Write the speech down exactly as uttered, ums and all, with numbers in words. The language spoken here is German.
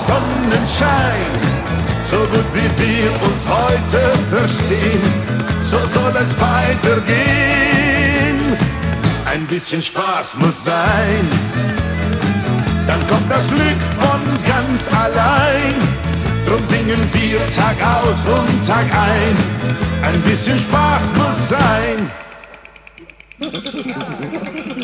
Sonnenschein. So gut wie wir uns heute verstehen, so soll es weitergehen. Ein bisschen Spaß muss sein, dann kommt das Glück von ganz allein. Drum singen wir Tag aus und Tag ein. Ein bisschen Spaß muss sein.